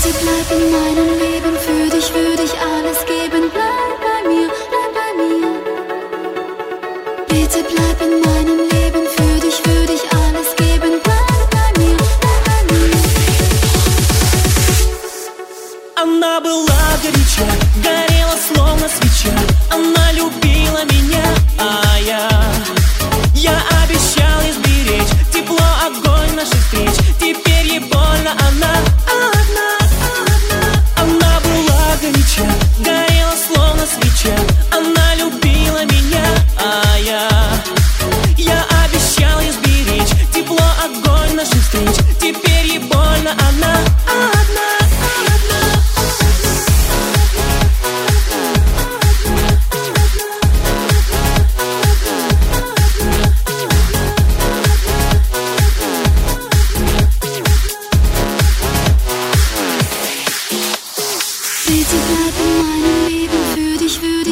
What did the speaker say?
Bitte bleib in meinem Leben, für dich würde ich alles geben. Bleib bei mir, bleib bei mir. Bitte bleib in meinem Leben, für dich würde ich alles geben. Bleib bei mir, bleib bei mir. Она была горяча, горела словно свеча. Она любила меня, а я обещал ей сберечь тепло, огонь наших встреч. Теперь ей больно, она одна. Она была горяча, горела словно свеча. Она любила меня, а я обещал ей сберечь тепло, огонь наших встреч. Теперь ей больно, она одна. Bitte bleib in meinem Leben, für dich würde